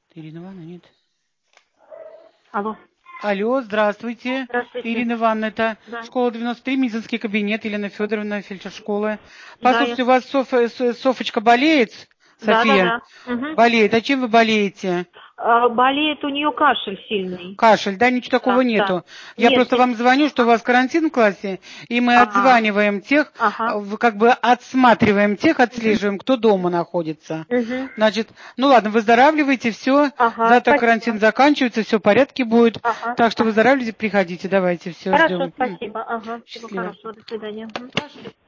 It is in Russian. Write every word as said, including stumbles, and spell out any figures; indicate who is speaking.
Speaker 1: Ирина Ивановна, нет?
Speaker 2: Алло.
Speaker 1: Алло, здравствуйте.
Speaker 2: Здравствуйте.
Speaker 1: Ирина Ивановна, это
Speaker 2: Да.
Speaker 1: школа девяносто три, медицинский кабинет, Елена Федоровна, фельдшер школы.
Speaker 2: Да, я...
Speaker 1: Послушайте, у вас Соф... С- Софочка болеет?
Speaker 2: да, да,
Speaker 1: София?
Speaker 2: да. Угу.
Speaker 1: Болеет. А чем вы болеете?
Speaker 2: А, болеет у нее кашель сильный.
Speaker 1: Кашель, да, ничего такого
Speaker 2: Да, да.
Speaker 1: нету. Я
Speaker 2: Нет,
Speaker 1: просто
Speaker 2: нет.
Speaker 1: вам звоню, что у вас карантин в классе, и мы
Speaker 2: Ага.
Speaker 1: отзваниваем тех,
Speaker 2: Ага.
Speaker 1: в- как бы отсматриваем тех,
Speaker 2: Угу.
Speaker 1: отслеживаем, кто дома находится.
Speaker 2: Угу.
Speaker 1: Значит, ну ладно, выздоравливайте, все,
Speaker 2: Ага,
Speaker 1: завтра
Speaker 2: спасибо.
Speaker 1: карантин заканчивается, все в порядке будет.
Speaker 2: Ага.
Speaker 1: Так что
Speaker 2: Ага.
Speaker 1: выздоравливайте, приходите, давайте, все,
Speaker 2: Хорошо,
Speaker 1: ждем.
Speaker 2: спасибо. Ага. Всего
Speaker 1: Счастливо.
Speaker 2: хорошего. До свидания. Мгм.